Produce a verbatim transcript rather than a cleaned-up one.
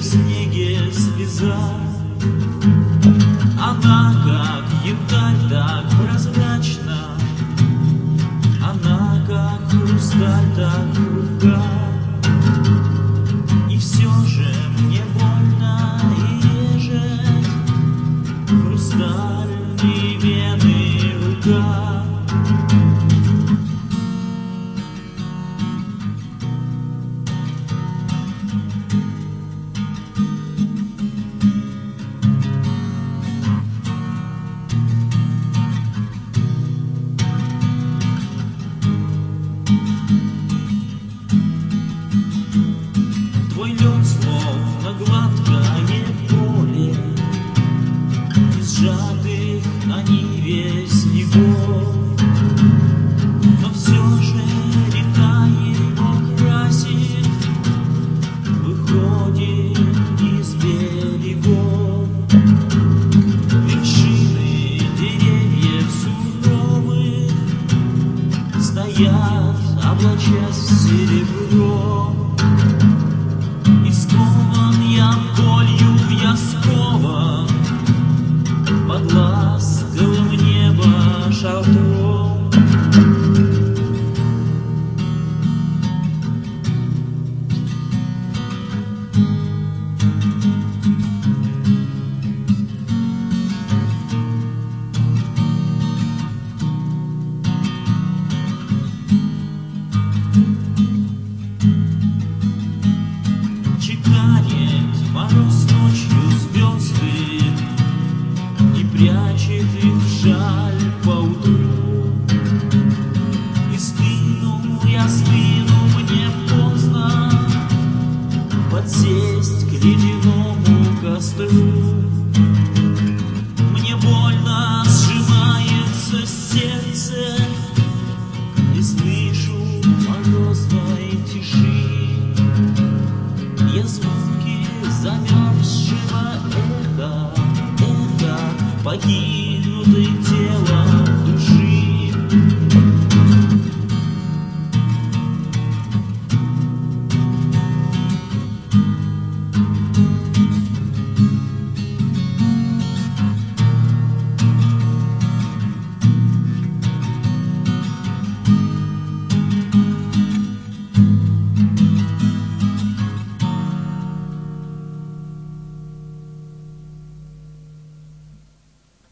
снеге слеза. Она как янтарь, так прозрачна, она как хрусталь, так хрупка. И все же мне больно и режет хрустальные вены рука. Твой лед словно гладкое поле из сжатых на ниве снегов, но все же река его красит, выходит из берегов. Вершины деревьев суровых стоят, облачась в серебро. Скован я болью, я скован под ласковым небом шатром. Чеканит мороз ночью звезды и прячет их в жаль поутру. И стыну, я стыну, мне поздно подсесть к ледяному костру. Мне больно, сжимается сердце, и слышу морозной тиши я звуки замерзшего эха, эха погиб.